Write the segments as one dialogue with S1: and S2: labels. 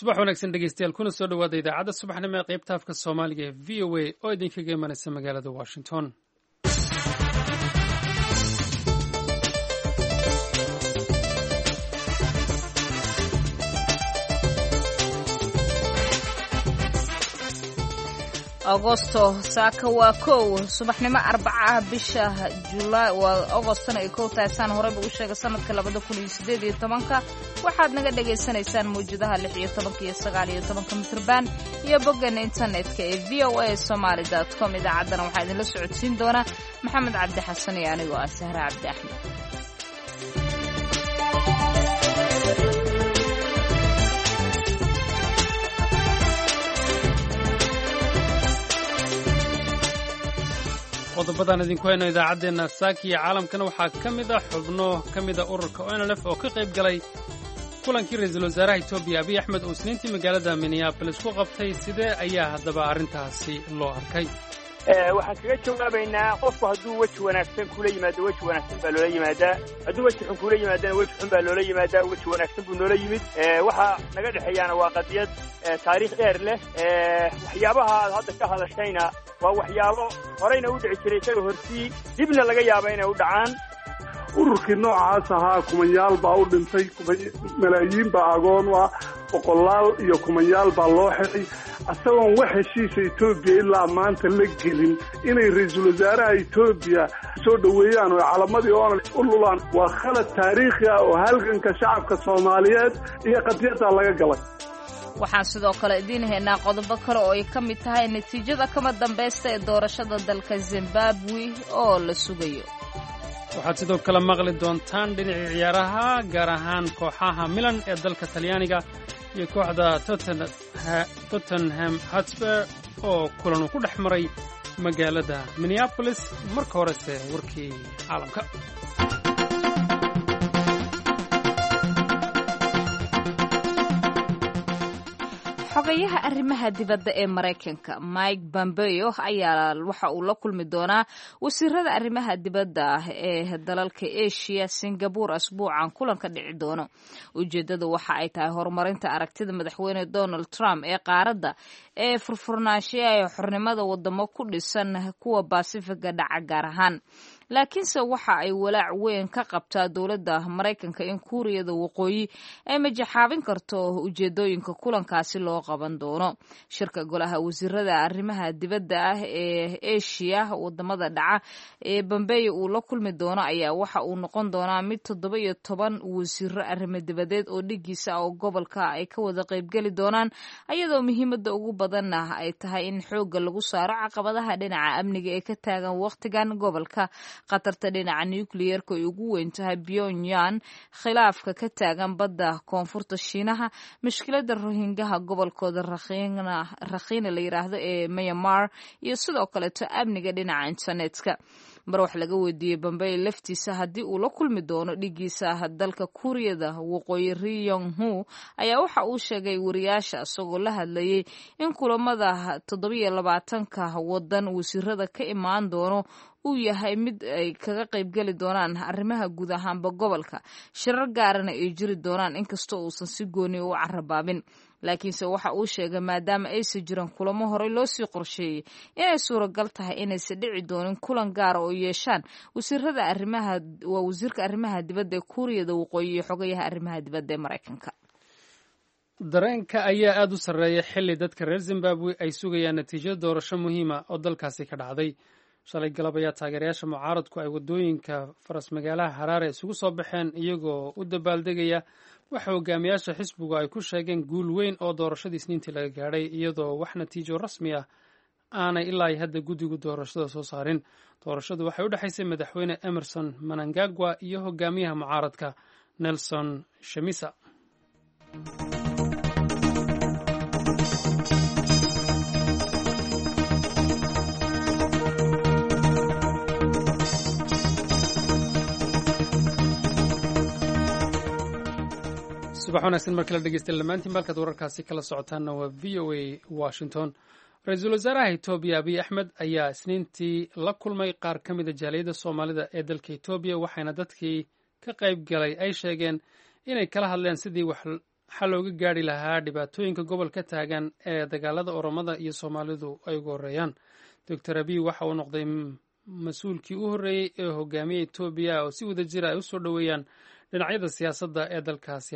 S1: subax wanaagsan dhegeystayaal kuna soo dhawaada idaacadda subaxnimo ee qaybta afka soomaaliga ee v o a oo idinkaga imanaysa magaalada washington.
S2: agosto saaka waa kow subaxnimo arbaca bisha julaay waa agostana ay kow tahay saan horeyba u sheegay sanadka 2018 waxaad naga dhagaysanaysaan mawjadaha 16 iyo 19 mitrban iyo boggan internetka ee voasomali.com. idaacaddana waxaa idinla socodsiin doona maxamed cabdi xasan iyo anigoo ah sahra cabdi axmed.
S1: qodobadan idinku hayno idaacaddeenna saaki iyo caalamkana waxaa ka mid ah xubno ka mida ururka onlf oo ka qayb galay kulankii ra-iisul wasaaraha etoobiya abiy axmed oo isniintii magaalada minneabolis ku qabtay. sidee ayaa haddaba arrintaasi loo arkay?
S3: waxaan kaga jawaabaynaa qofku hadduu weji wanaagsan kula yimaado weji wanaagsan baa loola yimaadaa, hadduu weji xun kula yimaadana weji xun baa loola yimaadaa. weji wanaagsan buu noola yimid. waxa naga dhexeeyaana waa qadiyad taariikh dheer leh. waxyaabaha aad hadda ka hadashayna waa waxyaabo horeyna u dhici jiray isaga hortii, dibna laga yaaba inay u dhacaan.
S4: ururkii noocaas ahaa kumanyaal baa u dhintay, malaayiin baa agoon ah, boqolaal iyo kumanyaal baa loo xiray asagoon wax heshiisa etoobiya ilaa maanta la gelin inay ra-iisul wasaaraha etoobiya soo dhoweeyaan oo calamadii oona u lulaan. waa khalad taariikhi ah oo halganka shacabka soomaaliyeed iyo qadiyadda laga galay.
S2: waxaan sidoo kale idiin haynaa qodobo kale oo ay ka mid tahay natiijada kama dambaysta ee doorashada dalka Zimbabwe oo la sugayo.
S1: waxaad sidoo kale maqli doontaan dhinacii ciyaaraha, gaar ahaan kooxaha Milan ee dalka Talyaaniga iyo kooxda Tottenham Hotspur oo kulan ku dhex maray magaalada Minneapolis. marka horese warkii caalamka.
S2: xogayaha arrimaha dibadda ee Mareykanka Mike Pompeo ayaa waxa uu la kulmi doonaa wasiirada arrimaha dibadda ee dalalka Asia, Singapore asbuucan kulanka dhici doono. ujeedadu waxa ay tahay horumarinta aragtida madaxweyne Donald Trump ee qaaradda ee furfurnaanshiyaha xornimada wadamo ku dhisan kuwa Pacifiga dhaca gaar ahaan. laakiinse waxa ay walaac weyn ka qabtaa dowladda Mareykanka in Kuuriyada Waqooyi ay majaxaabin karto ujeedooyinka kulankaasi loo qaban doono. shirka golaha wasiirada arrimaha dibadda ee Asia wadamada dhaca ee Pompeo uu la kulmi doono ayaa waxa uu noqon doonaa mid 17 wasiiro arrimo dibadeed oo dhigiisa oo gobolka ay ka wada qaybgeli doonaan, iyadoo muhiimada ugu badanna ay tahay in xoogga lagu saaro caqabadaha dhinaca amniga ee ka taagan waqtigan gobolka. qatarta dhinaca nuclearka ay ugu weyn tahay Pyongyang, khilaafka ka taagan badda koonfurta Shiinaha, mushkilada Rohingya gobolkooda Rakhine la yiraahdo ee Myanmar, iyo sidoo kale amniga dhinaca internetka. mar wax laga weydiiyey Pompeo laftiisa haddii uu la kulmi doono dhigiisa dalka Kuuriyada Waqooyi Ri Yong Ho ayaa waxa uu sheegay wariyaasha isagoo la hadlayay in kulamada 27ka wadan wasiirada ka imaan doono uu yahay mid ay kaga qaybgeli doonaan arrimaha guud ahaanba gobolka. shirar gaarana ay jiri doonaan inkastoo uusan si gooni u carabaabin. laakiinse waxa uu sheegay maadaama aysan jiran kulamo horey loo sii qorsheeyey inay suuragal tahay inaysan dhici doonin kulan gaara oo yeeshaan wasiirka arrimaha dibadda ee Kuuriyada Waqooyi iyo xogayaha arrimaha dibadda ee Mareykanka.
S1: dareenka ayaa aad u sarreeya xilli dadka reer Zimbabwe ay sugayaan natiijada doorasho muhiima oo dalkaasi ka dhacday. shalay galab ayaa taageerayaasha mucaaradku ay wadooyinka faras magaalaha Harare isugu soo baxeen iyagoo u dabaaldegaya waxa hogaamiyaasha xisbigu ay ku sheegeen guul weyn oo doorashadii Isniintii laga gaadhay, iyadoo wax natiijo rasmi ah aanay ilaa hadda guddigu doorashada soo saarin. doorashadu waxay u dhexaysay madaxweyne Emerson Mnangagwa iyo hogaamiyaha mucaaradka Nelson Chamisa. subax wanaagsan markala dhegeystayaal dhammaantiin halkaad wararkaasi kala socotaanna waa v o a Washington. ra-iisul wasaaraha Etoobiya Abiy Axmed ayaa isniintii la kulmay qaar ka mida jaaliyadda Soomaalida ee dalka Etoobiya, waxayna dadkii ka qayb galay ay sheegeen inay kala hadleen sidii wax xal looga gaari lahaa dhibaatooyinka gobolka taagan ee dagaalada oromada iyo soomaalidu ay ugu horreeyaan. doctor abiy waxa uu noqday mas-uulkii u horreeyey ee hogaamiya etoobiya oo si wada jira ay u soo dhoweeyaan dhinacyada siyaasadda ee dalkaasi.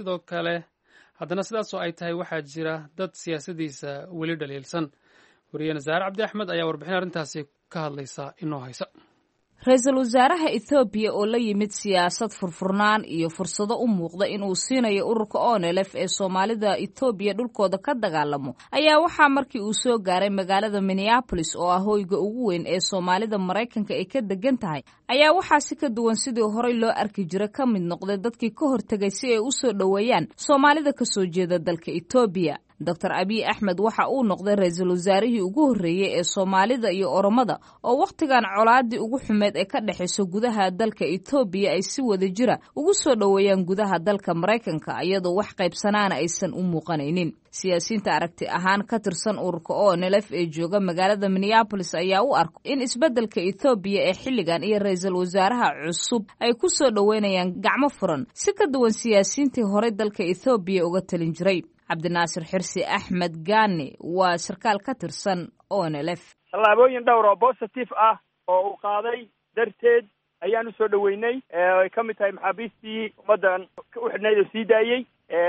S1: haddana sidaasoo ay tahay waxaa jira dad siyaasadiisa weli dhaliilsan. wariyaene saare cabdi axmed ayaa warbixin arrintaasi ka hadlaysa inoo haysa.
S2: ra-iisul wasaaraha ethoobiya oo la yimid siyaasad furfurnaan iyo fursado u muuqda inuu siinayo ururka onelf ee soomaalida etoobiya dhulkooda ka dagaalamo ayaa waxaa markii uu soo gaaray magaalada minneabolis oo ah hoyga ugu weyn ee soomaalida maraykanka ay ka degan tahay ayaa waxaa si ka duwan sidii horey loo arki jira ka mid noqday dadkii ka hortegay si ay u soo dhoweeyaan soomaalida ka soo jeeda dalka etoobiya. doctor abiy axmed waxa uu noqday ra-iisul wasaarihii ugu horreeyey ee soomaalida iyo oromada oo wakhtigan colaadii ugu xumeed ee ka dhexayso gudaha dalka etoobiya ay si wada jira ugu soo dhoweeyaan gudaha dalka maraykanka iyadoo wax qaybsanaana aysan u muuqanaynin. siyaasiyiinta aragti ahaan ka tirsan ururka onelf ee jooga magaalada minneabolis ayaa u arko in isbeddelka etoobiya ee xilligan iyo ra-iisul wasaaraha cusub ay ku soo dhoweynayaan gacmo furan si ka duwan siyaasiyiintii horey dalka etoobiya uga talin jiray. cabdinaasir xirsi axmed gaani waa sarkaal ka tirsan onelf.
S3: tallaabooyin dhowr oo positive ah oo uu qaaday darteed ayaan usoo dhoweynay ay ka mid tahay maxaabiistii ummaddan u xidhnayd oo sii daayey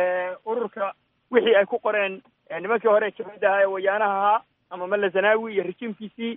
S3: ururka wixii ay ku qoreen nimankii hore jabhadaha ee wayaanaha ahaa ama malla zanaawi iyo rejiimkiisii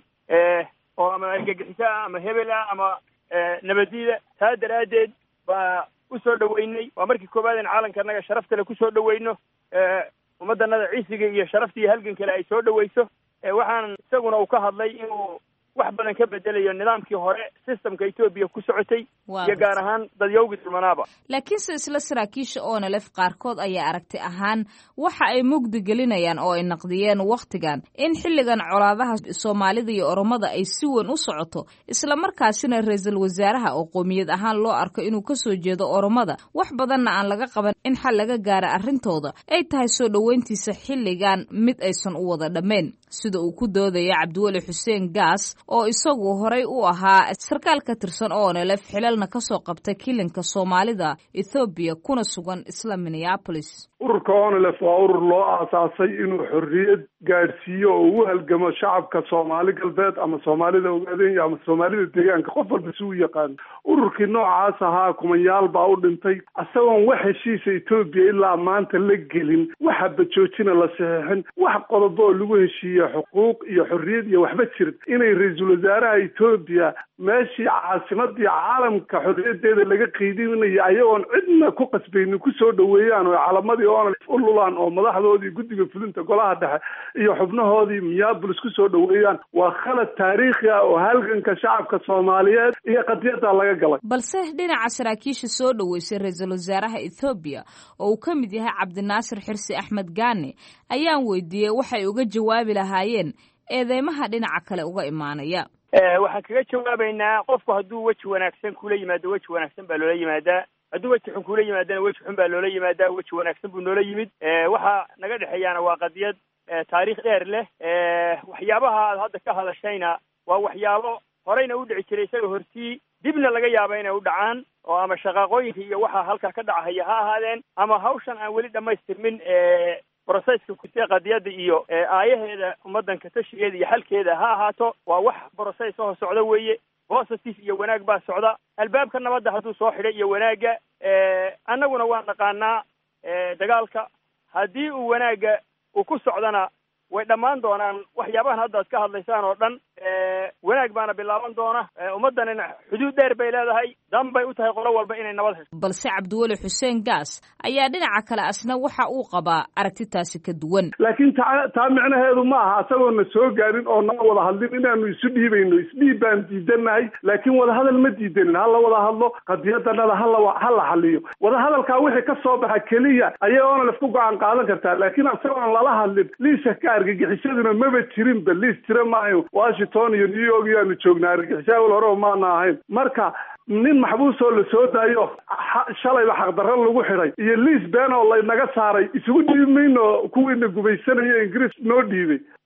S3: oo ama argagixiso ah ama hebel ah ama nabadiida. taa daraaddeed baa usoo dhoweynay. waa markii koowaad in caalamkanaga sharaftale kusoo dhoweyno ummaddanada ciisiga iyo sharafta iyo halgan kale ay soo dhoweyso. waxaan isaguna uu ka hadlay inuu wax badan ka bedelayo nidaamkii hore systemka etoobiya ku socotay iyo gaar ahaan dadyowgii dulmanaaba.
S2: laakiinse isla saraakiisha onelf qaarkood ayaa aragti ahaan waxa ay mugdi gelinayaan oo ay naqdiyeen wakhtigan in xilligan colaadaha soomaalida iyo oromada ay si weyn u socoto islamarkaasina ra-iisul wasaaraha oo qoomiyad ahaan loo arko inuu ka soo jeedo oromada wax badanna aan laga qaban in xal laga gaara arrintooda ay tahay soo dhoweyntiisa xilligan mid aysan u wada dhammayn sida uu ku doodaya cabdiweli xuseen gaas oo isagu horey u ahaa sarkaal ka tirsan onelf xilalna ka soo qabtay kilinka soomaalida ethoobiya kuna sugan isla minneabolis.
S4: ururka onelf waa urur loo aasaasay inuu xorriyad gaadhsiiyo oo u halgamo shacabka soomaali galbeed ama soomaalida ogaadenya ama soomaalida deegaanka qof walba si u yaqaano. ururkii noocaas ahaa kumanyaal baa u dhintay isagoon wax heshiisa etoobiya ilaa maanta la gelin waxa bajoojina la saxeexin wax qodobo oo lagu heshiiye xuquuq iyo xorriyad iyo waxba jirin inay ra-iisul wasaaraha etoobiya meeshii caasimadii caalamka xorriyadeeda laga qiidinayo ayagoon cidna ku qasbaynin kusoo dhoweeyaan oo calamadii onelf u lulaan oo madaxdoodii guddiga fulinta golaha dhexe iyo xubnahoodii minneabolis kusoo dhoweeyaan waa khalad taariikhi ah oo halganka shacabka soomaaliyeed iyo qadiyadda laga galay.
S2: balse dhinaca saraakiisha soo dhoweysay ra-iisul wasaaraha ethoobiya oo uu ka mid yahay cabdinaasir xirsi axmed gaani ayaan weydiiyey waxay uga jawaabi lahaayeen eedeymaha dhinaca kale uga imaanaya.
S3: waxaan kaga jawaabaynaa qofku hadduu weji wanaagsan kula yimaado weji wanaagsan baa loola yimaadaa hadduu weji xun kula yimaadana weji xun baa loola yimaadaa weji wanaagsan buu noola yimid. waxa naga dhexeeyaana waa qadiyad taariikh dheer leh. waxyaabaha aad hadda ka hadashayna waa waxyaabo horeyna u dhici jiray isaga hortii dibna laga yaaba inay u dhacaan oo ama shaqaaqooyinka iyo waxa halkaa ka dhacahaya ha ahaadeen ama hawshan aan weli dhammaystirmin brocesska kutee qadiyadda iyo aayaheeda ummaddanka tashigeeda iyo xalkeeda ha ahaato waa wax broces oo socda weeye. positive iyo wanaag baa socda. albaabka nabadda hadduu soo xidhay iyo wanaagga annaguna waan naqaanaa dagaalka haddii uu wanaagga uu ku socdana way dhammaan doonaan waxyaabahan hadda ad ka hadlaysaan oo dhan. wanaag baana bilaaban doona. ummaddanina xuduud dheer bay leedahay dan bay u tahay qolo walba inay nabad hesho.
S2: balse cabdiweli xuseen gaas ayaa dhinaca kale asna waxa uu qabaa aragtitaasi ka duwan.
S4: laakiin taa micnaheedu ma aha isagoona soo gaarin oo nala wada hadlin inaanu isu dhiibayno. isdhiib baan diidanahay laakiin wadahadal ma diidanin. hala wada hadlo qadiyadanada hala xaliyo. wadahadalkaa wixii ka soo baxa keliya ayay onelf ku go-aan qaadan kartaa laakiin isagoon lala hadlin liisa ka argagixisaduna maba jirinba. liis jira maayo. washington iyo new york yaanu joognaa. argagixisa awal hore maana ahayn. marka nin maxbuus oo la soo daayo shalayba xaqdarro lagu xidhay iyo liis been oo laynaga saaray isugu dhiibi mayno kuwiina gubaysanaya ingiriis noo dhiibay.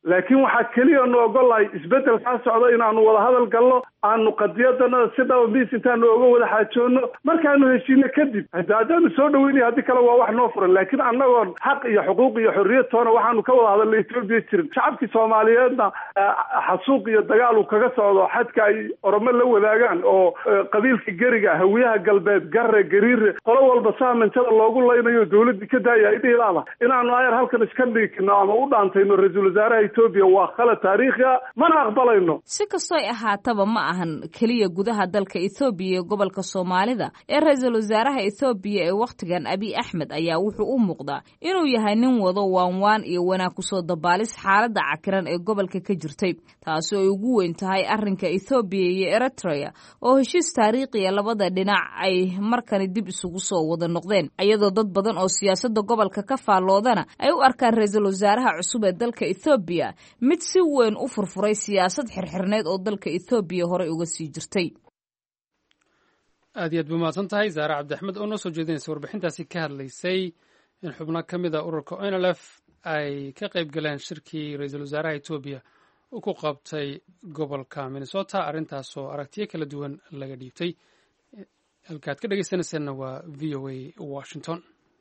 S4: laakiin waxaa keliya nu ogolahay isbedel kaa socda inaanu wada hadal galno, aanu qadiyadana si dhaba miis intaanu oga wada xaajoono, markaanu heshiino kadib haddaanu soo dhaweynay haddii kale waa wax noo furan. laakiin annagoon xaq iyo xuquuq iyo xorriyad toona waxaanu ka wada hadalnay Ethiopia jirin. shacabkii Soomaaliyeedna xasuuq iyo dagaal uu kaga socdo xadka ay Oromo la wadaagaan oo qabiilka Gariga, Hawiyaha Galbeed, Garre, Gariire, qolo walba saamintada loogu laynayo dawladii ka daaya idhiilaada inaanu ayar halkan iska dhigno ama u dhaantayno ra-iisul wasaaraha Ethiopia waa khalad taariikhi ah, mana aqbalayno.
S2: si kastoo ay ahaataba ma ahan keliya gudaha dalka Ethiopia iyo gobolka Soomaalida ee ra-iisul wasaaraha Ethiopia ee waqtigan Abiy Ahmed ayaa wuxuu u muuqdaa inuu yahay nin wado waanwaan iyo wanaag ku soo dabaalis xaaladda cakiran ee gobolka ka jirtay, taasi oo ugu weyn tahay arrinka Ethiopia iyo Eritrea oo heshiis taariikhiya labada dhinac ay markani dib isugu soo wada noqdeen, iyadoo dad badan oo siyaasadda gobolka ka faalloodana ay u arkaan ra-iisul wasaaraha cusub ee dalka Ethiopia mid si weyn u furfuray siyaasad xirxirneed oo dalka Ethiopia horey uga sii jirtay.
S1: aad iyo aad buu mahadsan tahay Zaare Cabdi Axmed oo noo soo jeedinaysa warbixintaasi ka hadlaysay in xubno ka mid a ururka ONLF ay ka qayb galeen shirkii ra-iisul wasaaraha Ethiopia uu ku qabtay gobolka Minnesota, arrintaasoo aragtiyo kala duwan laga dhiibtay. halkaad ka dhegeysanaysaanna waa VOA Washington.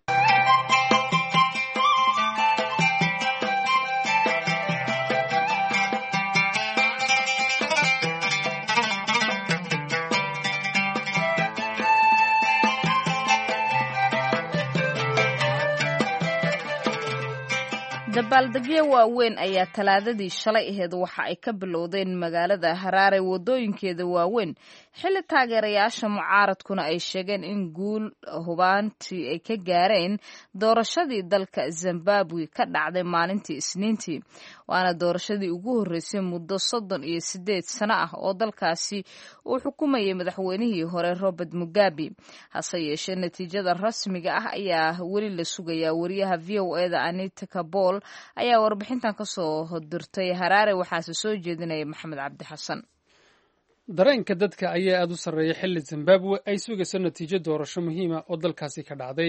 S2: dabaaldegyo waaweyn ayaa talaadadii shalay aheed waxa ay ka bilowdeen magaalada Harare wadooyinkeeda waaweyn, xilli taageerayaasha mucaaradkuna ay sheegeen in guul hubaantii ay ka gaareen doorashadii dalka Zimbabwe ka dhacday maalintii Isniintii, waana doorashadii ugu horreysay muddo 38 sano ah oo dalkaasi uu xukumayay madaxweynihii hore Robert Mugabe. hase yeeshee natiijada rasmiga ah ayaa weli la sugayaa. wariyaha VOA-da Anita Kabol ayaa warbixintan ka soo dirtay Harare, waxaase soo jeedinaya Maxamed Cabdi Xasan.
S1: dareenka dadka ayaa aad u sarreeya xilli Zimbabwe ay sugayso natiijo doorasho muhiima oo dalkaasi ka dhacday.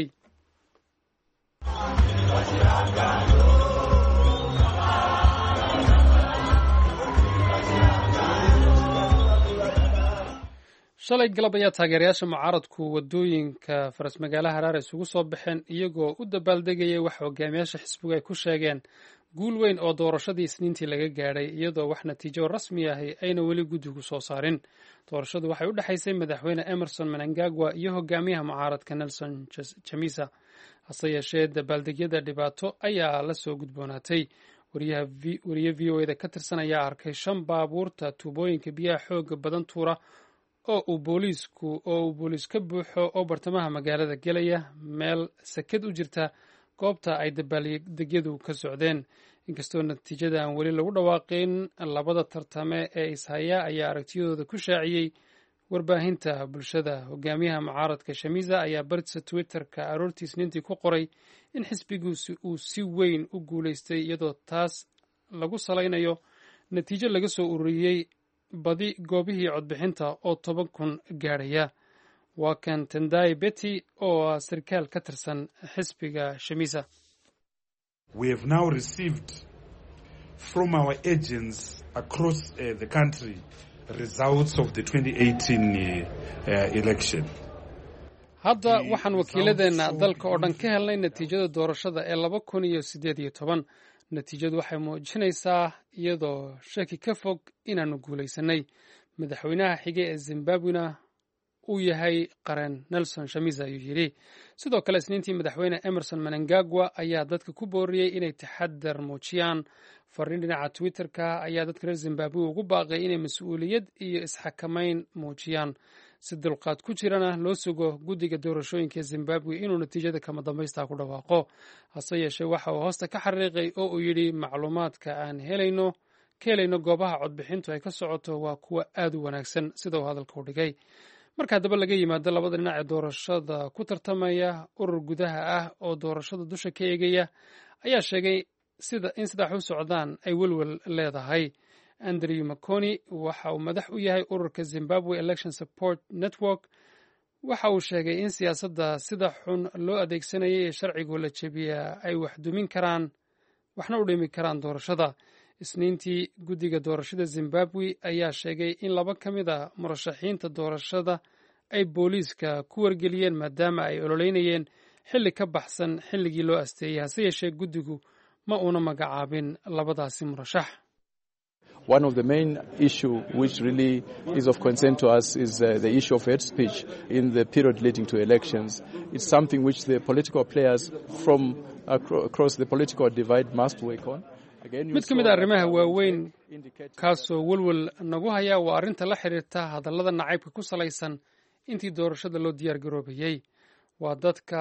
S1: shalay galab ayaa taageerayaasha mucaaradku wadooyinka faras magaalaha Harare isugu soo baxeen iyagoo u dabaaldegayay wax hogaamiyaasha xisbiga ay ku sheegeen guul weyn oo doorashadii Isniintii laga gaadhay, iyadoo wax natiijo rasmi ah ayna weli guddigu soo saarin. doorashadu waxay u dhaxaysay madaxweyne Emerson Mnangagwa iyo hogaamiyaha mucaaradka Nelson Chamisa. hase yeeshee dabaaldegyada dhibaato ayaa la soo gudboonaatay. wariye VOA-da ka tirsan ayaa arkay 5 baabuurta tuubooyinka biyaha xooga badan tuura oo uu booliis ka buuxo oo bartamaha magaalada gelaya, meel sakad u jirta goobta ay dabaaldegyadu ka socdeen. inkastoo natiijada aan weli lagu dhawaaqin, labada tartame ee ishaya ayaa aragtiyadooda ku shaaciyey warbaahinta bulshada. hogaamiyaha mucaaradka Chamisa ayaa bartiisa Twitter-ka aroortii Isniintii ku qoray in xisbigiisu uu si weyn u guulaystay, iyadoo taas lagu salaynayo natiijo laga soo ururiyey badi goobihii codbixinta oo 10,000 gaadhaya. waa kan Tendai Betty oo sarkaal ka tirsan xisbiga Chamisa.
S5: We have now received from our agents across the country results of the 2018 election.
S1: hadda waxaan wakiiladeenna dalka oo dhan ka helnay natiijada doorashada ee 2018. natiijadu waxay muujinaysaa iyadoo shaki ka fog inaanu guulaysanay. madaxweynaha xige ee Zimbabwena uu yahay qaran Nelson Chamisa ayuu yidhi. sidoo kale Isniintii madaxweyne Emerson Mnangagwa ayaa dadka ku booriyey inay taxadar muujiyaan. fariin dhinaca Twitter-ka ayaa dadka reer Zimbabwe ugu baaqay inay mas-uuliyad iyo isxakamayn muujiyaan, si dulqaad ku jirana loo sugo guddiga doorashooyinka Zimbabwe inuu natiijada kama dambaysta ku dhawaaqo. hase yeeshee waxa uu hoosta ka xariiqay oo uu yidhi macluumaadka aan ka helayno goobaha codbixintu ay ka socoto waa kuwa aad u wanaagsan, sida uu hadalka u dhigay. marka haddaba laga yimaado labada dhinac ee doorashada ku tartamaya, urur gudaha ah oo doorashada dusha ka eegaya ayaa sheegay in sidaa u socdaan ay welwel leedahay. Andrew Makoni waxa uu madax u yahay ururka Zimbabwe Election Support Network. waxa uu sheegay in siyaasadda sida xun loo adeegsanayay ee sharcigu la jebiyaa ay waxna u dhimi karaan doorashada. isniintii guddiga doorashada zimbabwe ayaa sheegay in 2 ka mid a murashaxiinta doorashada ay booliiska ku wargeliyeen maadaama ay ololeynayeen xilli ka baxsan xilligii loo asteeyey hase yeeshee guddigu ma uuna magacaabin labadaasi murashax.
S6: One of the main issue which really is of concern to us is the issue of hate speech in the period leading to elections. It's something which the political players from across the political divide must work on.
S1: mid ka mid a arrimaha waaweyn kaasoo welwel nagu haya waa arrinta la xiriirta hadallada nacaybka ku salaysan intii doorashada loo diyaar garoobayey. waa dadka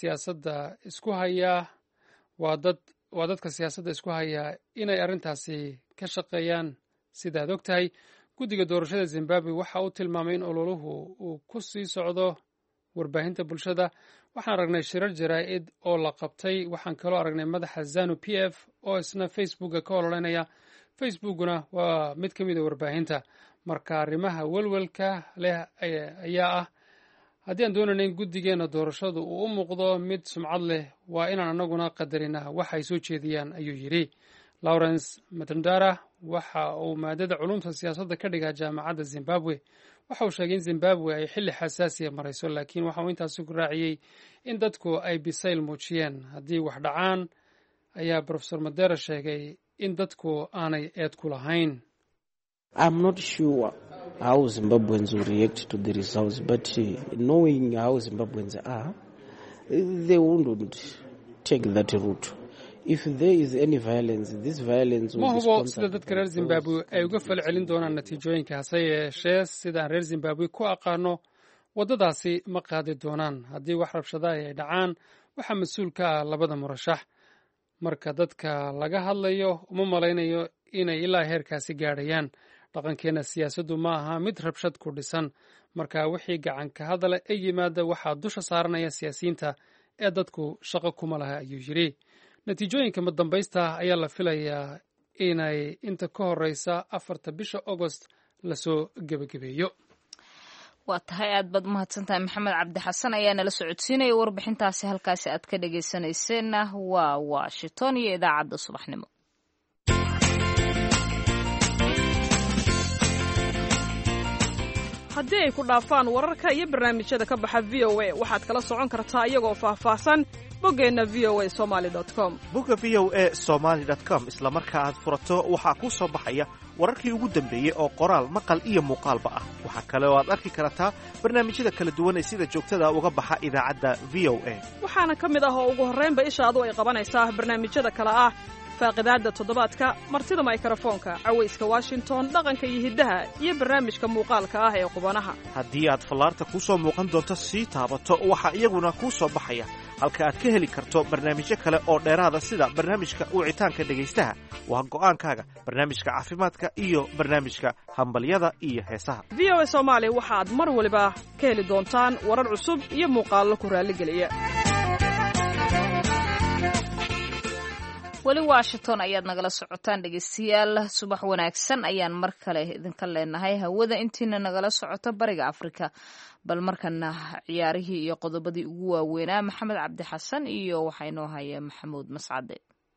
S1: siyaasadda isku haya inay arrintaasi ka shaqeeyaan. sidaad og tahay guddiga doorashada zimbabwe waxa uu tilmaamay in ololuhu uu ku sii socdo warbaahinta bulshada. waxaan aragnay shirar jaraa'id oo la qabtay. waxaan kaloo aragnay madaxa ZANU PF oo isna facebooka ka ololeynaya. facebookuna waa mid ka mid a warbaahinta. marka arrimaha welwelka leh ayaa ah haddii aan doonayna in guddigeena doorashadu uu u muuqdo mid sumcad leh waa inaan anaguna qadarina waxa ay soo jeediyaan ayuu yidhi. Lawrence Matandara waxa uu maadada culumta siyaasadda ka dhigaa jaamacadda Zimbabwe. waxa uu sheegay in Zimbabwe ay xilli xasaasiya marayso laakiin waxa uu intaasi ku raaciyey in dadku ay bisayl muujiyeen. haddii wax dhacaan ayaa Professor Madera sheegay in dadku aanay eed ku lahayn.
S7: I'm not sure how Zimbabweans will react to the results, but knowing how Zimbabweans are, they wouldn't take that route. If there is any violence, this violence will be
S1: sponsored. sida dadka reer Zimbabwe ay uga falcelin doonaan natiijooyinka hase yeeshee sidaan reer Zimbabwe ku aqaano waddadaasi ma qaadi doonaan. haddii wax rabshada ay dhacaan waxaa mas-uul ka ah labada murashax. marka dadka laga hadlayo uma malaynayo inay ilaa heerkaasi gaadhayaan. dhaqankeena siyaasaddu ma aha mid rabshad ku dhisan. marka wixii gacan ka hadala ay yimaada waxaa dusha saaranaya siyaasiyiinta ee dadku shaqo kuma laha ayuu yidhi. natiijooyinka madambaysta ayaa la filayaa inay inta ka horeysa 4 bisha August lasoo gebagabeeyo.
S2: waa tahay aad baad mahadsantahay maxamed cabdi xasan ayaa nala socodsiinaya warbixintaasi. halkaasi aad ka dhageysanayseena waa Washington iyo idaacadda subaxnimo.
S8: haddii ay ku dhaafaan wararka iyo barnaamijyada ka baxa VOA waxaad kala socon kartaa iyagoo faahfaahsan boggeenna voasomali.com.
S9: bogga voasomali.com isla marka aad furato waxaa kuu soo baxaya wararkii ugu dambeeyey oo qoraal maqal iyo muuqaalba ah. waxaa kale oo aad arki kartaa barnaamijyada kala duwan ee sida joogtada uga baxa idaacadda VOA.
S8: waxaana ka mid ah oo ugu horraynba ishaadu ay qabanaysaa barnaamijyada kale ah faaqidaadda toddobaadka, martida mikrofoonka, cawayska Washington, dhaqanka iyo hiddaha, iyo barnaamijka muuqaalka ah ee qubanaha.
S9: haddii aad fallaarta kuu soo muuqan doonto sii taabato waxaa iyaguna kuu soo baxaya halka aad ka heli karto barnaamijyo kale oo dheeraada sida barnaamijka wicitaanka dhegaystaha. waa go'aankaaga barnaamijka caafimaadka iyo barnaamijka hambalyada iyo heesaha.
S8: VOA Soomaali waxaad mar waliba ka heli doontaan warar cusub iyo muuqaallo ku raalligeliya.
S2: weli Washington ayaad nagala socotaan dhegeystayaal. subax wanaagsan ayaan mar kale idinka leenahay hawada intiina nagala socoto bariga Afrika. bal markana ciyaarihii iyo qodobadii ugu waaweynaa maxamed cabdi xasan iyo waxa inoo haya maxamuud mascade.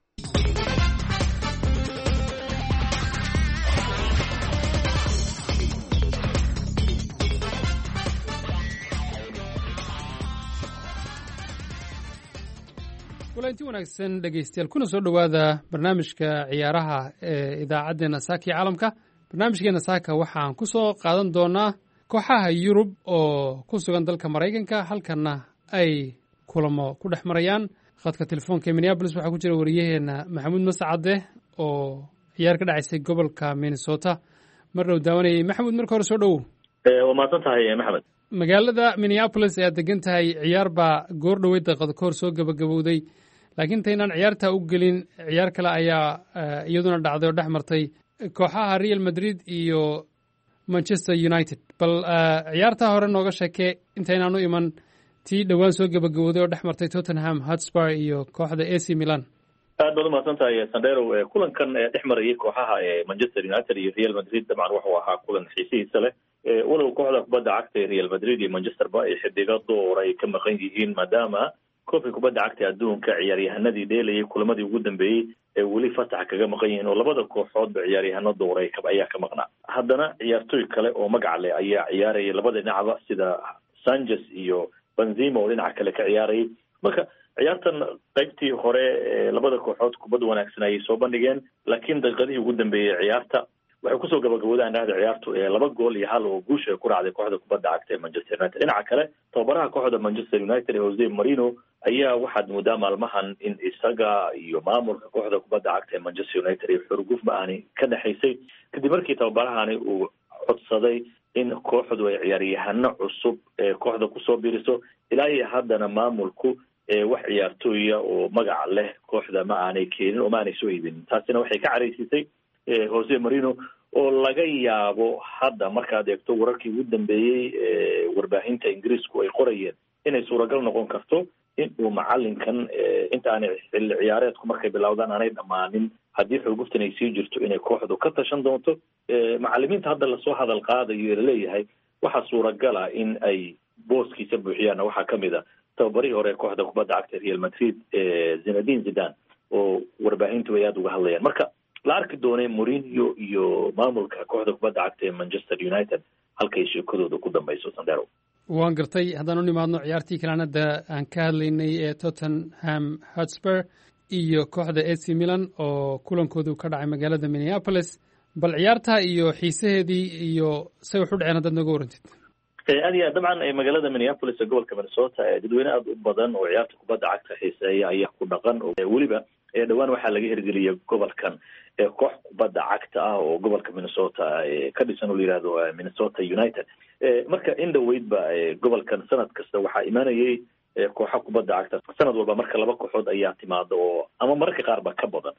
S1: kulanti wanaagsan dhegeystayaal kuna soo dhowaada barnaamijka ciyaaraha ee idaacaddeenna saaka iyo caalamka. barnaamijkeena saaka waxaan ku soo qaadan doonaa kooxaha Yurub oo ku sugan dalka Maraykanka halkana ay kulamo ku dhex marayaan. khadka telefoonka Minneapolis waxaa ku jira wariyaheena Maxamuud Mascade oo ciyaar ka dhacaysay gobolka Minnesota mar dhow daawanayay. Maxamuud marka hore soo dhowow.
S10: waa mahadsan tahay Maxamed.
S1: magaalada Minneapolis ayaa degan tahay. ciyaar baa goor dhoweyd daqiiqado ka hor soo gabagabowday laakiin taynaan ciyaarta u gelin ciyaar kale ayaa iyaduna dhacday oo dhex martay kooxaha Real Madrid iyo Manchester United. bal ciyaarta hore nooga sheekee intaynaan u iman tii dhowaan soo gabagabowday oo dhex martay Tottenham Hotspur iyo kooxda AC Milan.
S10: aad baad umahadsan tahay Sandero. kulankan dhex marayay kooxaha Manchester United iyo Real Madrid dabcan wuxuu ahaa kulan xiisihiisa leh. walow kooxda kubadda cagta Real Madrid iyo Manchester ba ay xidiga door ay ka maqan yihiin maadaama koobka kubadda cagta adduunka ciyaaryahanadii dheelayay kulamadii ugu dambeeyey ee weli fasax kaga maqan yihiin oo labada kooxoodba ciyaaryahano dowray ayaa ka maqnaa. haddana ciyaartooy kale oo magac leh ayaa ciyaarayay labada dhinacba sida Sanchez iyo Benzema oo dhinaca kale ka ciyaarayay. marka ciyaartan qaybtii hore labada kooxood kubad wanaagsan ayay soo bandhigeen, laakiin daqiiqadihii ugu dambeeyey ciyaarta waxay kusoo gabagabowdaan ciyaartu 2-1 oo guusha ku raacday kooxda kubadda cagta ee Manchester United. dhinaca kale tababaraha kooxda Manchester United Jose Mourinho ayaa waxaad moodaa maalmahan in isaga iyo maamulka kooxda kubadda cagta ee Manchester United ay xurguf ba'ani ka dhaxaysay kadib markii tababarahani uu codsaday in kooxdu ay ciyaaryahano cusub ee kooxda kusoo biiriso. ilaa iyo haddana maamulku wax ciyaartooya oo magac leh kooxda ma aanay keenin oo ma aanay soo iibinin. taasina waxay ka caraysiisay Jose Mourinho oo laga yaabo hadda markaad eegto wararkii ugu dambeeyey warbaahinta Ingiriisku ay qorayeen inay suuragal noqon karto in uu macalinkan inta aanay xilli ciyaareedku markay bilowdaan aanay dhammaanin haddii xurguftan ay sii jirto inay kooxdu ka tashan doonto. macalimiinta hadda lasoo hadal qaadayo laleeyahay waxaa suuragala in ay booskiisa buuxiyaan. waxaa kamid a tababarihii hore kooxda kubadda cagta Real Madrid Zinedine Zidane oo warbaahintu ay aada uga hadlayaan. marka la arki doonay Mourinho iyo maamulka kooxda kubadda cagta ee Manchester United halkay sheekadooda ku dambayso. Sandero
S1: waan gartay. haddaan u nimaadno ciyaartii kalaanada aan ka hadlaynay ee Tottenham Hotspur iyo kooxda AC Milan oo kulankoodu ka dhacay magaalada Minneapolis, bal ciyaarta iyo xiisaheedii iyo say wax u dhaceen haddaad nooga warantid.
S10: adiga dabcan magaalada Minneapolis ee gobolka Minnesota dadweyne aad u badan oo ciyaarta kubadda cagta xiiseeya ayaa ku dhaqan oo weliba dhawaan waxaa laga hirgeliyay gobolkan koox kubadda cagta ah oo gobolka Minnesota ka dhisan oo la yiraahdo Minnesota United. marka in dhaweydba gobolkan sanad kasta waxaa imaanayay kooxa kubadda cagta sanad walba marka laba kooxood ayaa timaado oo ama mararka qaar ba ka badan.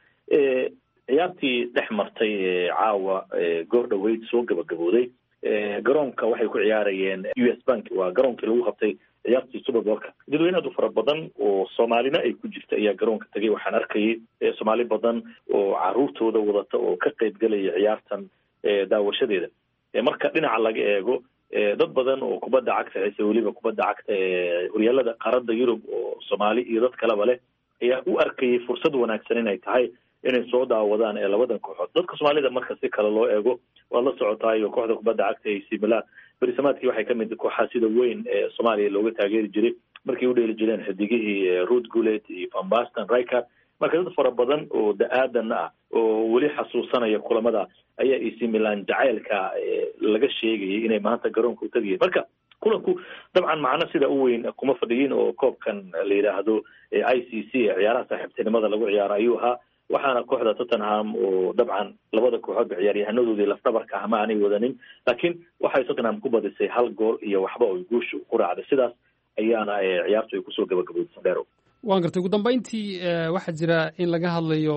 S10: ciyaartii dhex martay caawa goor dhaweyd soo gabagabooday garoonka waxay ku ciyaarayeen US Bank waa garoonkii lagu qabtay ciyaartii Super Bowl-ka. dadweyne aad u fara badan oo Soomaalina ay ku jirta ayaa garoonka tagay. waxaan arkayay Soomaali badan oo caruurtooda wadata oo ka qayb galaya ciyaartan daawashadeeda. marka dhinaca laga eego dad badan oo kubadda cagta xiisa weliba kubadda cagta horyaalada qaaradda Yurub oo Soomaali iyo dad kaleba leh ayaa u arkayay fursad wanaagsan inay tahay inay soo daawadaan labadan kooxood. dadka Soomaalida marka si kale loo eego waa la socotaay kooxda kubadda cagta AC Milan bariisamaadkii waxay ka mid kooxaha sida weyn ee Soomaaliya looga taageeri jiray markii u dheeli jireen xidigihii Ruud Gullit iyo Van Basten, Rijkaard. marka dad fara badan oo da'aadan ah oo weli xasuusanaya kulamada ayaa AC Milan jacaylka laga sheegayay inay maanta garoonka u tagayeen. marka kulanku dabcan macna sida u weyn kuma fadhiyin oo koobkan la yiraahdo ICC ciyaaraha saaxiibtinimada lagu ciyaaro ayuu ahaa. waxaana kooxda Tottenham oo dabcan labada kooxood ciyaaryahanadooda laftabarka ah ma aanay wadanin, laakiin waxay Tottenham ku badisay 1 gool iyo waxba oo guushu ku raacday. sidaas ayaana ciyaartu ay kusoo gabagabowday. Sandero
S1: waan gartay. ugu dambeyntii waxaa jira in laga hadlayo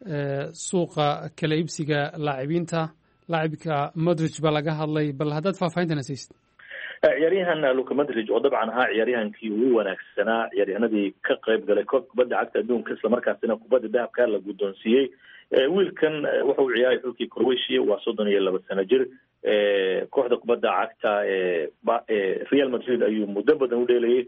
S1: suuqa kala iibsiga laacibka Modric baa laga hadlay, bal haddaad faahfaahintan siisid.
S10: ciyaaryahan Luka Modric oo dabcan ahaa ciyaaryahankii ugu wanaagsanaa ciyaaryahanadii ka qayb galay koob kubadda cagta adduunka isla markaasina kubadda dahabka la guddoonsiiyey. wiilkan wuxuu ciyaaray xulkii Croatia waa 32 sano jir. kooxda kubadda cagta Real Madrid ayuu muddo badan u dheelayay.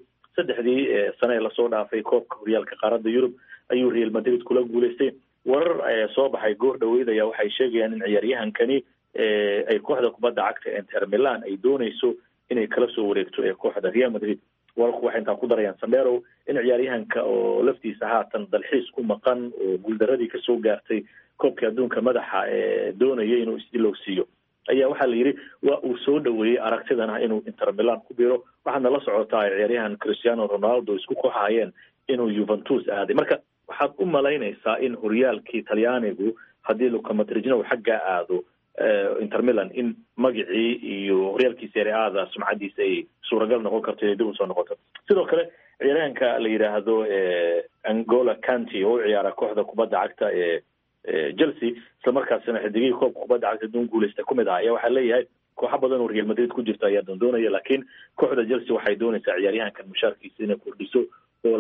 S10: 3 sano la soo dhaafay koobka horyaalka qaaradda Yurub ayuu Real Madrid kula guuleystay. warar soo baxay goor dhaweyd ayaa waxay sheegayaan in ciyaaryahankani ay kooxda kubadda cagta Inter Milan ay doonayso inay kala soo wareegto kooxda Real Madrid. wararku waxay intaa ku darayaan Sandero in ciyaaryahanka oo laftiisa haatan dalxiis ku maqan oo guuldaradii ka soo gaartay koobka adduunka madaxa doonayay inuu isdilowsiiyo ayaa waxaa la yiri waa uu soo dhaweeyay aragtidana inuu Inter Milan ku biiro. waxaana la socotaa ciyaaryahan Cristiano Ronaldo isku kooxayeen inuu Juventus aaday. marka waxaad u malaynaysaa in horyaalkii Talyaanigu haddii Luka Modric uu xagga aado Inter Milan in magacii iyo horyaalkii Serie A sumcadiisa ay suuragal noqon karto inay dib u soo noqoto. sidoo kale ciyaaryahanka la yiraahdo N'Golo Kante oo ciyaara kooxda kubadda cagta Chelsea isla markaasina xidigii koob kubadda cagta adduun guuleystay kumid ah ayaa waxaa leeyahay kooxo badan oo Real Madrid ku jirta ayaa doonaya, laakiin kooxda Chelsea waxay doonaysaa ciyaaryahankan mushaarkiisa inay kordhiso oo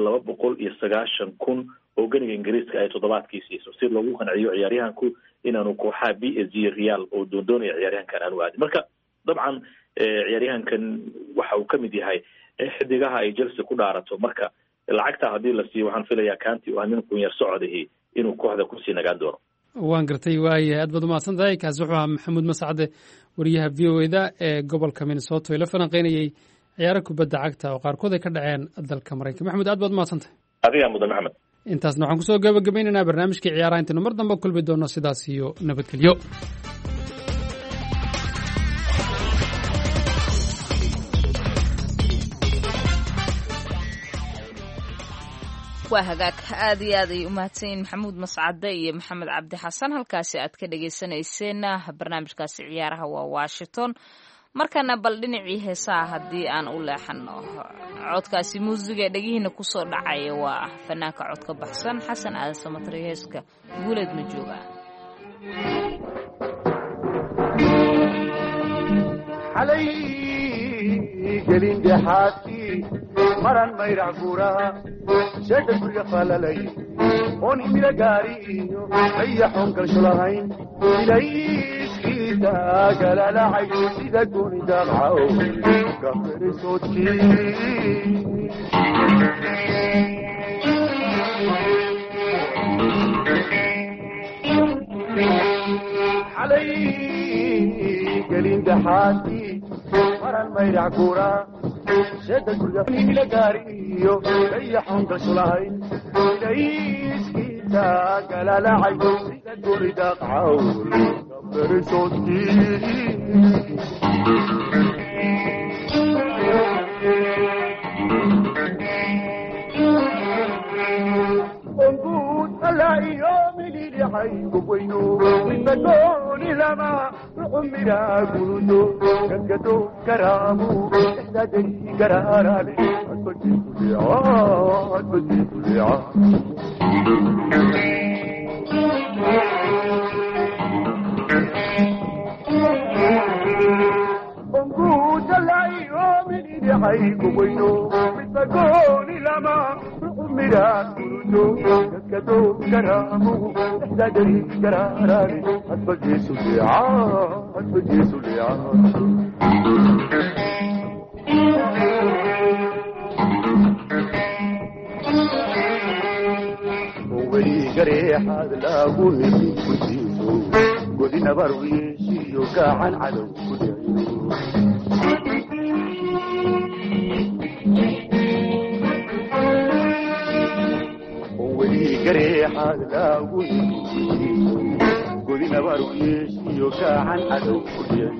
S10: 290,000 oo ganiga Ingiriiska ay toddobaadkii siiso si loogu qanciyo ciyaaryahanku inaanu kooxaha PSG Real oo doonaya ciyaaryahankan aanu aadin. marka dabcan ciyaaryahankan waxa uu ka mid yahay xidigaha ay Chelsea ku dhaarato marka lacagta haddii la siiyo waxaan filayaa Kanti oo nin kun yar socodihii inuu kooxda ku sii nagaan doono.
S1: waan gartay waaye aad baad umahadsan tahay kaasi wuxuu ahaa maxamuud mascade wariyaha v o da ee gobolka Minnesota oo la falanqeynayay ciyaaro kubadda cagta oo qaarkood ay ka dhaceen dalka Mareykanka. maxamuud aad baad umahadsan tahay.
S10: adiga mudan Maxamed.
S1: intaasna waxaan kusoo gabagabaynaynaa barnaamijkii ciyaaraha intaynu mar dambe kulmi doono sidaas iyo nabadgelyo.
S2: waa hagaag aad iyo aad ay u mahadsanyiin maxamuud mascade iyo maxamed cabdi xasan halkaasi aad ka dhagaysanayseen barnaamijkaasi ciyaaraha waa Washington. markana bal dhinacii heesaha haddii aan u leexano codkaasi muusiga dhagihiina kusoo dhacaya waa fanaanka codka baxsan xasan aadan samatri heeska guuleed ma jooga
S11: xalay gelin dhexaadkii maran mayrac guuraha sheeka guriga falalay oon imila gaari iyo ayaxoon kalsho lahayn ilayskiisa galalacay sida gooni daaqcaw gaferisoodkii xalay gelin dhexaadkii maran mayrac guuraha sheeka guriga imila gaari iyo ayaxoon kalsho lahayn ilayskiisa galalacay sida gooni daaqcaw onguud alla iyo mililixay gubwayno midbadooni lama cumira gurudo gadgado garaamu ixdaday garaaraale adbadii kuleeca onguud alla iyo mililixay gubwayno midbadooni lama cumira gurudo gadgado garaamu ixdaday garaaraale adbageesu leeca weli gareexaad lagu nimi kudiiso godi nabar wiishiyo gacan cadow ku dhici weli gareexaad lagu nimi kudiiso godi nabar wiishiyo gacan cadow ku dhici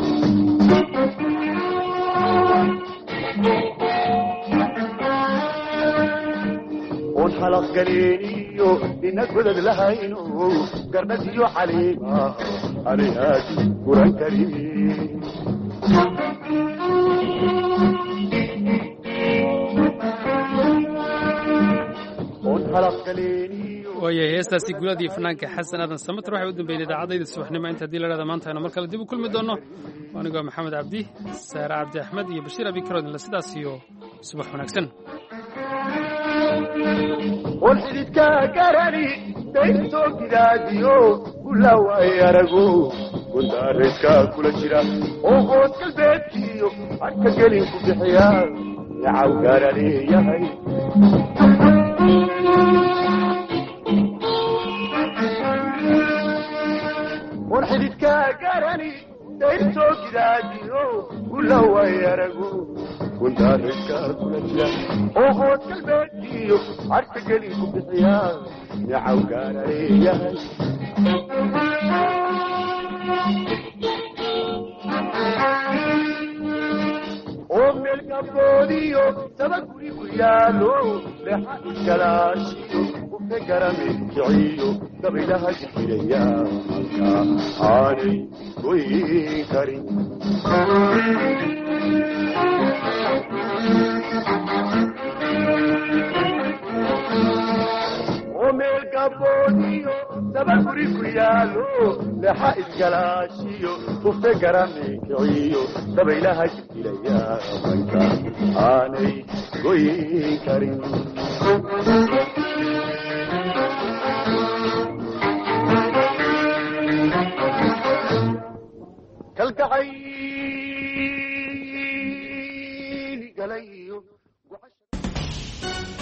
S11: on xalaq galeeniyo ina godad lahayno garnadiyo caliima alihaadi guran kari on xalaq galeeniyo
S1: waayahay heestaasi guuladii fanaanka xasan aadan samater waxay u dambeeyeen idaacadayda subaxnimo inta haddii la dhahda maanta aynu mar kale dib u kulmi doonno anigoo maxamed cabdi saare cabdi axmed iyo bashiir abi karodinle sidaas iyo subax wanaagsan
S11: on xididka garani daysoo gidaadiyo gulaway arago gondaareedka kula jira oo hoos galbeedkiyo adka gelin ku bixiya yacaw gaara leeyahay on xididka garani daysoo gidaadiyo gulaway arago gondaareedka kula jira oo hoos galbeedkiyo adka gelin ku bixiya yacaw gaara leeyahay oo meel gabdhoodiyo saba guri ku yaalo lexa iskalaashiyo ufte garame kiciyo dabaylaha jikiraya halka aanay goyn karin meel gaboodiyo saba guri ku yaalo lexa iskalaashiyo ufte garame kiciyo dabaylaha jikiraya halka aanay goyn karin